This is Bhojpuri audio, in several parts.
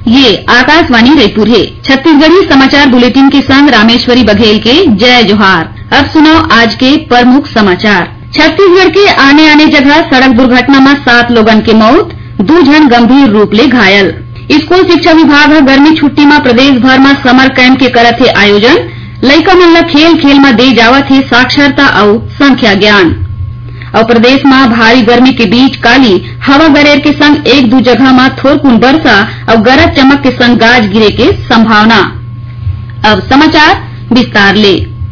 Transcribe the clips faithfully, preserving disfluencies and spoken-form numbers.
ये आकाशवाणी रायपुर है। छत्तीसगढ़ी समाचार बुलेटिन के संग रामेश्वरी बघेल के जय जोहार। अब सुनो आज के प्रमुख समाचार। छत्तीसगढ़ के आने आने जगह सड़क दुर्घटना में सात लोगन के मौत, दो जन गंभीर रूप ले घायल। स्कूल शिक्षा विभाग ह गर्मी छुट्टी में प्रदेश भर में समर कैंप के करत है आयोजन। लइका मन ला खेल खेल में दे जावत है साक्षरता और संख्या ज्ञान। और प्रदेश में भारी गर्मी के बीच काली हवा गरेर के संग एक दो जगह में थोरकुन वर्षा और गरज चमक के संग गाज गिरे के संभावना। अब समाचार विस्तार ले।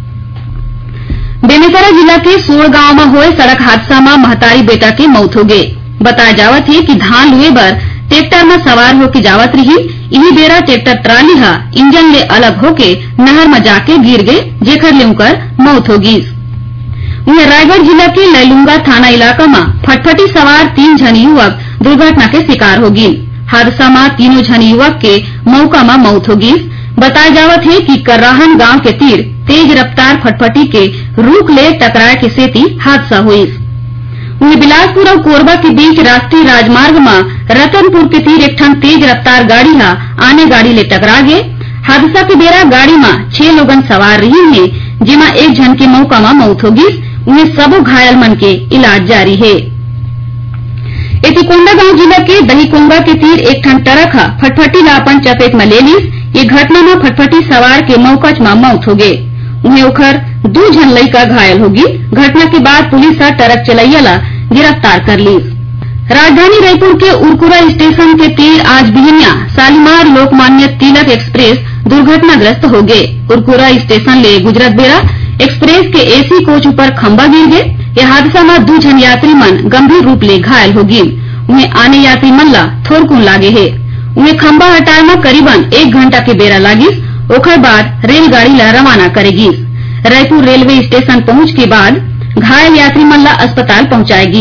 बेमेतरा जिला के सोड़ गांव में हुए सड़क हादसा में महतारी बेटा के मौत हो गए। बताया जावत है कि धान लुए बर ट्रैक्टर में सवार होके जावत रही। यही बेरा ट्रैक्टर ट्राली हा इंजन ले अलग होके नहर में जाके गिर गए, जेकर ले उनकर मौत हो गई। वहीं रायगढ़ जिला के लैलुंगा थाना इलाका में फटफटी सवार तीन जन युवक दुर्घटना के शिकार हो गए। हादसा में तीनों जन युवक के मौका में मौत हो गई। बताया जावत है कि कर्राहन गांव के तीर तेज रफ्तार फटफटी के रूख ले टकराए के सेती हादसा हुई। वहीं बिलासपुर और कोरबा के बीच राष्ट्रीय राजमार्ग में रतनपुर के तीर एक ठन तेज रफ्तार गाड़ी हा आने गाड़ी ले टकरा गए। हादसा के बेरा गाड़ी में छह लोगन सवार रही है, जिमा एक जन के मौका में मौत हो गई। उन्हें सबो घायल मन के इलाज जारी है। कोंडागांव जिला के दहीकोंगा के तीर एक ठन ट्रक हा फटफटी ला अपन चपेट में ले लीस। ये घटना में फटफटी सवार के मौकच में मौत हो गए। उन्हें उखर दो जन लइका घायल हो गई। घटना के बाद पुलिस हा ट्रक चलैया ला गिरफ्तार कर ली। राजधानी रायपुर के उरकुरा स्टेशन के तीर आज बिहनिया शालीमार लोकमान्य तिलक एक्सप्रेस दुर्घटनाग्रस्त हो गए। उरकुरा स्टेशन ले गुजरत बेरा एक्सप्रेस के एसी कोच ऊपर खंबा गिर गए। यह हादसा में दो जन यात्री मन गंभीर रूप ले घायल हो गए। उन्हें आने यात्री मन ला थोरकुन लागे है। उन्हें खंबा हटाए में करीबन एक घंटा के बेरा लागिस। ओकर बाद रेलगाड़ी ला रवाना करेगी। रायपुर रेलवे स्टेशन पहुंच के बाद घायल यात्री मन ला अस्पताल पहुंचाएगी।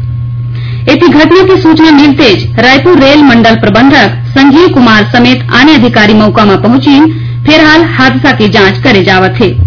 इसी घटना की सूचना मिलते रायपुर रेल मंडल प्रबंधक संजीव कुमार समेत अन्य अधिकारी मौका में पहुंची। फिलहाल हादसा की जांच करे जावत है।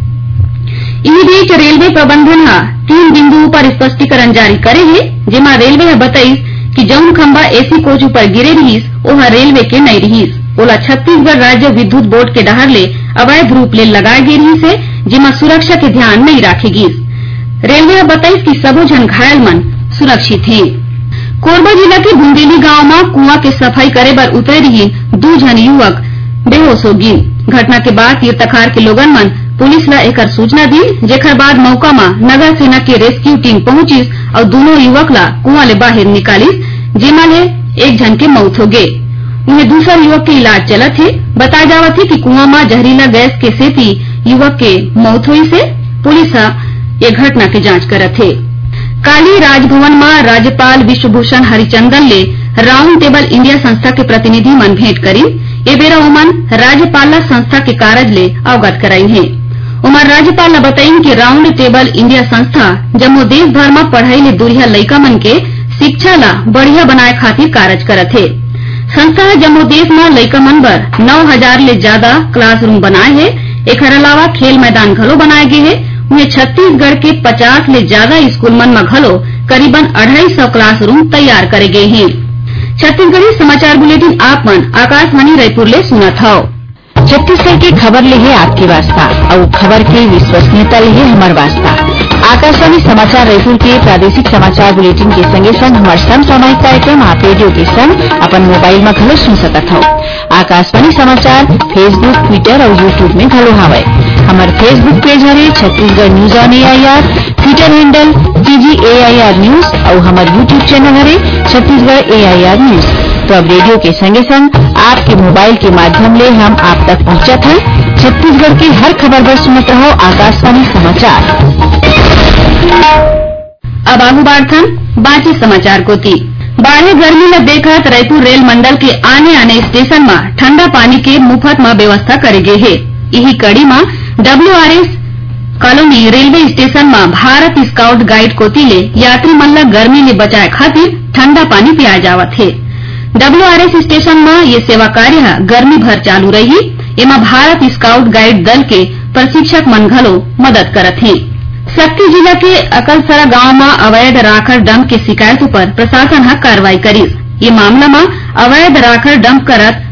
इसी बीच रेलवे प्रबंधन हा तीन बिंदुओं पर स्पष्टीकरण जारी करे है, जिमा रेलवे है बताई कि जौन खंबा एसी कोच ऊपर गिरे रहीस ओहा रेलवे के नहीं रहीस। ओला छत्तीसगढ़ राज्य विद्युत बोर्ड के डहर ले अवैध रूप ले लगाए गे रहीस है, जिमा सुरक्षा के ध्यान नहीं राखेगी। रेलवे है बताई कि सबो जन घायल मन सुरक्षित है। कोरबा जिला के बुंदेली गांव में कुआं के सफाई करे बर उतरे रही दो जन युवक बेहोश हो गए। घटना के बाद तीर्थखार के लोगन मन पुलिस ला एकर सूचना दी, जेकर बाद मौका में नगर सेना की रेस्क्यू टीम पहुंचिस और दोनों युवक ला कुआं ले बाहर निकालिस, जेमा ले एक जन के मौत हो गए। उन्हें दूसरा युवक के इलाज चलत है। बताया जावत है कि कुआं में जहरीला गैस के सेती युवक के मौत हुई से पुलिस ये घटना की जांच करत है। काली राजभवन में राज्यपाल विश्वभूषण हरिचंदन ले राउंड टेबल इंडिया संस्था के प्रतिनिधि मन भेंट करी। ये बेरा ओमन राज्यपाल ला संस्था के कार्य ले अवगत कराई है। उमर राज्यपाल ने बताई कि राउंड टेबल इंडिया संस्था जम्मू देश भर में पढ़ाई ले दुरिया लइका मन के शिक्षा ला बढ़िया बनाए खातिर कार्य करत है। संस्था जम्मू देश में लइका मन बर नौ हजार ले ज्यादा क्लासरूम बनाए है। एकर अलावा खेल मैदान घलो बनाए गए है। उन्हें छत्तीसगढ़ के पचास ले ज्यादा स्कूल मन में घलो करीबन अढ़ाई सौ क्लासरूम तैयार करे गए हैं। छत्तीसगढ़ी समाचार बुलेटिन आप मन आकाशवाणी रायपुर ले सुनत हव। छत्तीसगढ़ की खबर ले है आपकी वास्ता और खबर की विश्वसनीयता ले है हमार वास्ता। आकाशवाणी समाचार रायपुर के प्रादेशिक समाचार बुलेटिन के संगे संग हमार समसामयिक कार्यक्रम आप रेडियो के संग अपन मोबाइल में घलो सुन सकत हो। आकाशवाणी समाचार फेसबुक, ट्विटर और यूट्यूब में घलो हावय। हमार फेसबुक पेज हरे Chhattisgarh news on AIR, Twitter handle TG AIR news और हमार यूट्यूब चैनल हरे छत्तीसगढ़ एआईआर न्यूज। तो अब रेडियो के संगे संग आपके मोबाइल के माध्यम ले हम आप तक पहुंचत हैं। छत्तीसगढ़ की हर खबर पर सुनत रहो आकाशवाणी समाचार। अब आगू बाढ़थन बाकी समाचार को ती बाढ़े गर्मी में देखत रायपुर रेल मंडल के आने आने स्टेशन में ठंडा पानी के मुफ्त में व्यवस्था करे गए है। यही कड़ी में डब्ल्यूआरएस कॉलोनी रेलवे स्टेशन में भारत स्काउट गाइड कोती ले यात्री मन ला गर्मी ले बचाए खातिर ठंडा पानी पियाए जावत है। डब्ल्यूआरएस स्टेशन में ये सेवा कार्य गर्मी भर चालू रही। एमा भारत स्काउट गाइड दल के प्रशिक्षक मन घलो मदद करत हैं। सक्ती जिला के अकलसरा गांव में अवैध राखड़ डंप के शिकायत पर प्रशासन हा कार्रवाई करीस। ये मामला में अवैध राखड़ डंप करत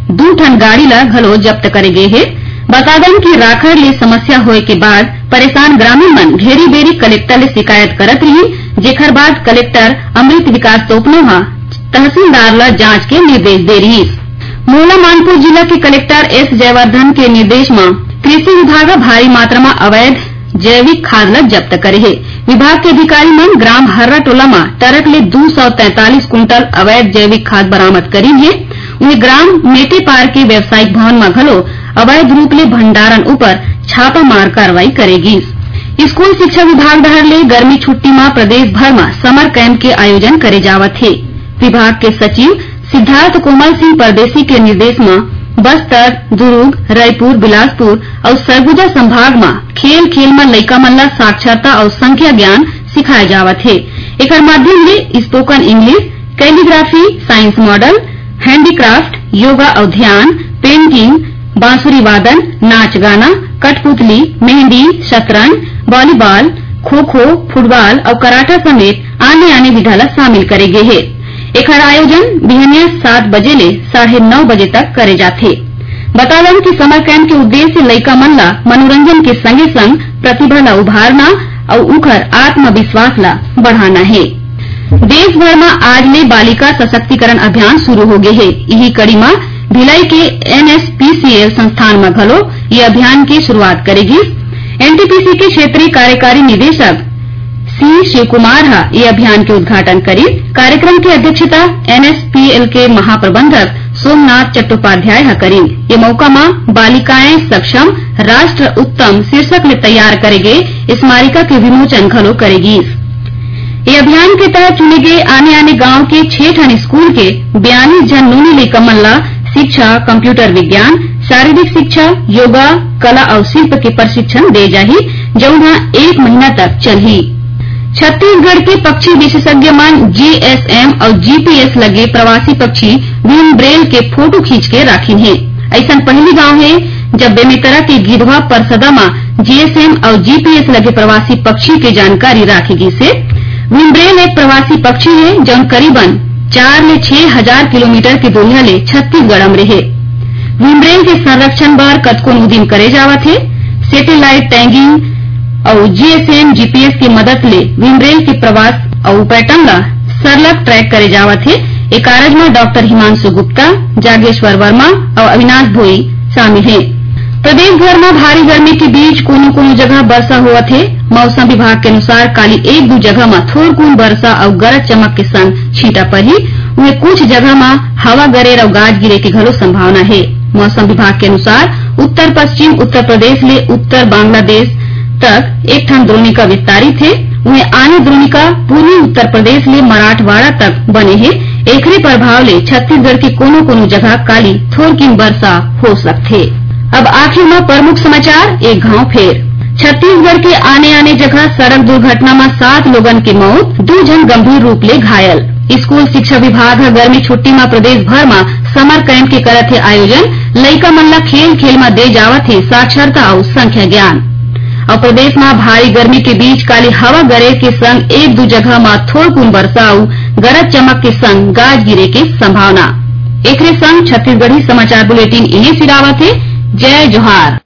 दू ठन गाड़ी ला घलो जब्त करे गे हे। बता दें कि राखड़ ले समस्या होए के बाद परेशान ग्रामीण मन घेरी बेरी कलेक्टर ले शिकायत करत रही, जेकर बाद कलेक्टर अमृत विकास सोपनो हा तहसीलदार ला जांच के निर्देश दे रही। मोला मानपुर जिला के कलेक्टर एस जयवर्धन के निर्देश में कृषि विभाग भारी मात्रा में अवैध जैविक खाद ला जब्त करे है। विभाग के अधिकारी मन ग्राम हर्रा टोला में टरक ले दो सौ तैंतालीस कुंटल अवैध जैविक खाद बरामद करी है। उन्हें ग्राम मेटेपार के व्यावसायिक भवन में घलो अवैध रूप ले भंडारण ऊपर छापा मार कार्रवाई करेगी। स्कूल शिक्षा विभाग डहर ले गर्मी छुट्टी में प्रदेश भर में समर कैंप के आयोजन करे जावत है। विभाग के सचिव सिद्धार्थ कोमल सिंह परदेसी के निर्देश में बस्तर, दुर्ग, रायपुर, बिलासपुर और सरगुजा संभाग में खेल खेल में लइका मन ला साक्षरता और संख्या ज्ञान सिखाए जावत है। एकर माध्यम ले spoken English, calligraphy, science model, handicraft, yoga और ध्यान, पेंटिंग, बांसुरी वादन, नाच गाना, कठपुतली, मेहंदी, शतरंज, वॉलीबॉल, खो खो, फुटबॉल और कराटा समेत आने आने विधा ला शामिल करे गे है। एकर आयोजन बिहनिया सात बजे ले साढ़े नौ बजे तक करे जाथे। बता दें कि समर कैंप के उद्देश्य लइका मन ला मनोरंजन के संगे संग प्रतिभा ला उभारना और उखर आत्मविश्वास ला बढ़ाना है। देश भर में आज ले बालिका सशक्तिकरण अभियान शुरू हो गए है। यही कड़ी में भिलाई के एनएसपीसीएल संस्थान में घलो ये अभियान की शुरुआत करेगी। एनटीपीसी के क्षेत्रीय कार्यकारी निदेशक सी शिवकुमार हा ये अभियान के उद्घाटन करी। कार्यक्रम की अध्यक्षता एनएसपीएल के महाप्रबंधक सोमनाथ चट्टोपाध्याय हा करी। ये मौका में बालिकाएं सक्षम राष्ट्र उत्तम शीर्षक ले तैयार करेगे स्मारिका के विमोचन घलो करेगी। ये अभियान के तहत चुने गए आने आने गांव के छह ठन स्कूल के बयालीस जन नूनी लइका मन ला शिक्षा, कंप्यूटर विज्ञान, शारीरिक शिक्षा, योगा, कला और शिल्प के प्रशिक्षण दे जाही, जो एक महीना तक चलही। छत्तीसगढ़ के पक्षी विशेषज्ञ मन जीएसएम और जीपीएस लगे प्रवासी पक्षी विम्ब्रेल के फोटो खींच के राखिन है। ऐसा पहली गांव है जब बेमेतरा के गिधवा परसदा में जीएसएम और जीपीएस लगे प्रवासी पक्षी के जानकारी राखेगी से। विम्ब्रेल एक प्रवासी पक्षी है जो करीबन चार ले छह हजार किलोमीटर के दूरिया ले छत्तीसगढ़ में रहे। विम्ब्रेल के संरक्षण बर कतको उदिम करे जावत है। सैटेलाइट टैगिंग और जीएसएम जीपीएस की मदद ले विम्ब्रेल के प्रवास और पैटर्न ला सरलग ट्रैक करे जावत है। एक कारज में डॉक्टर हिमांशु गुप्ता, जागेश्वर वर्मा और अविनाश भोई शामिल है। प्रदेश भर में भारी गर्मी के बीच कोनो कोनो जगह वर्षा होवत है। मौसम विभाग के अनुसार काली एक दो जगह में थोड़कून वर्षा और गरज चमक के संग छींटा पड़ी। उन्हें कुछ जगह में हवा गरेर और गाज गिरे की घलो संभावना है। मौसम विभाग के अनुसार उत्तर पश्चिम उत्तर प्रदेश ले उत्तर बांग्लादेश तक एक ठन द्रोणिका विस्तारित है। उन्हें आने द्रोणिका पूर्वी उत्तर प्रदेश ले मराठवाड़ा तक बने है। एकरे प्रभाव ले छत्तीसगढ़ के कोनो कोनो जगह काली थोड़किन वर्षा हो सकथे। अब आखिर में प्रमुख समाचार एक घाव फेर। छत्तीसगढ़ के आने आने जगह सड़क दुर्घटना में सात लोगन की मौत, दो जन गंभीर रूप ले घायल। स्कूल शिक्षा विभाग गर्मी छुट्टी में प्रदेश भर में समर कैंप के करत है आयोजन। लइका मन ला खेल खेल में दे जावत है साक्षरता और संख्या ज्ञान। और प्रदेश में भारी गर्मी के बीच काली हवा गरेर के संग एक दो जगह में थोड़कून वर्षा और गरज चमक के संग गाज गिरे के संभावना। एकरे संग छत्तीसगढ़ी समाचार बुलेटिन इन्हें सिरावत है। जय जोहार।